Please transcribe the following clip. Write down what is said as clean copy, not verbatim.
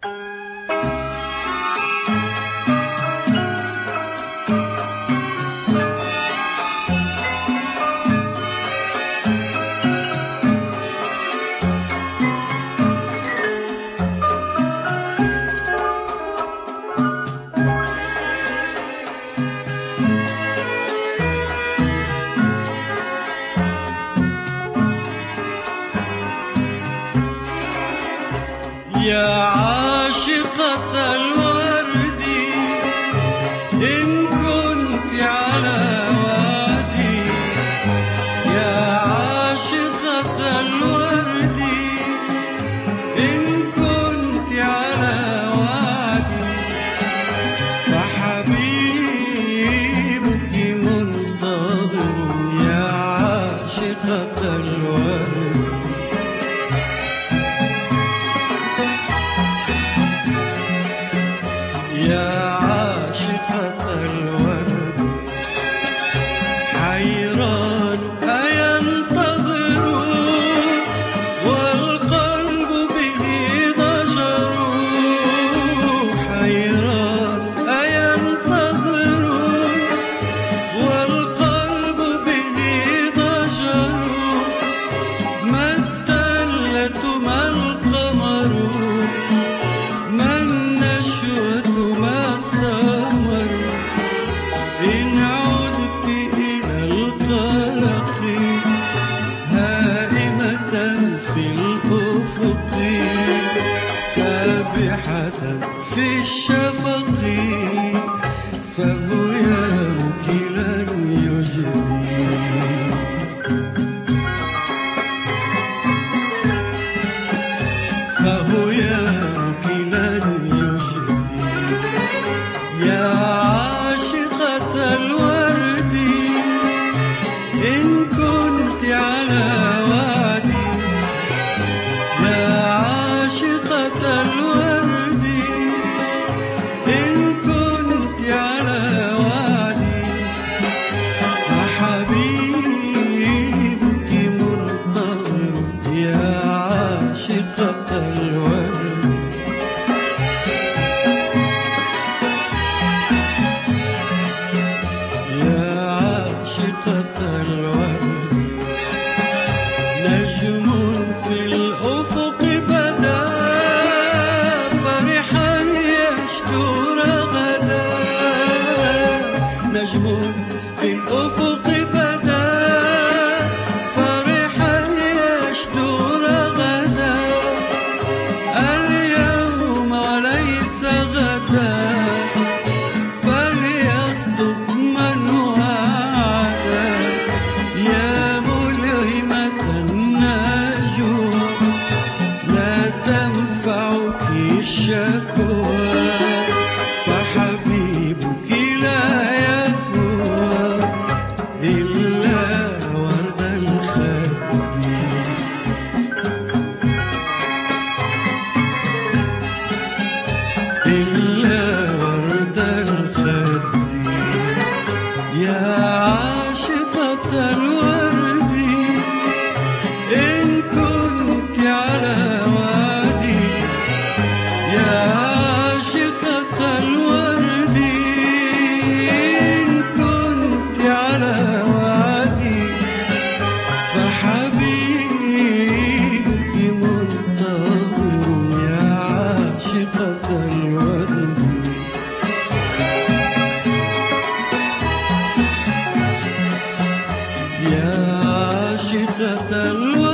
يا عاشقة الورد إن كنت على وادي، يا عاشقة الورد إن كنت على وادي، فحبيبك منتظر يا عاشقة الورد. يا عاشقة الورد حيران أينتظر والقلب به ضجر، حيران أينتظر والقلب به ضجر، ما الدلة ما القمر ما النشوة ما السمر، إن عدت إلى القلق هائمة في الأفق سابحة في الشفق، فهيامك لن يجدي. فهيامك لن يجدي يا عاشقة الورد إن كنت على وادي، يا عاشقة الورد إن كنت على وادي، فحبيبك منتظر يا عاشقة الورد. يا عاشقة الورد نجم في الأفق بدا فرحا يشكو رغدا، نجم في الأفق بدا فرحا يشكو رغدا، اليوم وليس غدا فليصدق من وعدا، يا ملهمة النجوى لا تنفعك الشكوى، فحبيبك لا يهوى إلا ورد الخد، إلا ورد الخد. يا عاشقة الورد إن كنت على وادي، يا عاشقة الورد إن كنت على وادي، فحبيبك منتظر يا عاشقة الورد. يا عاشقة الورد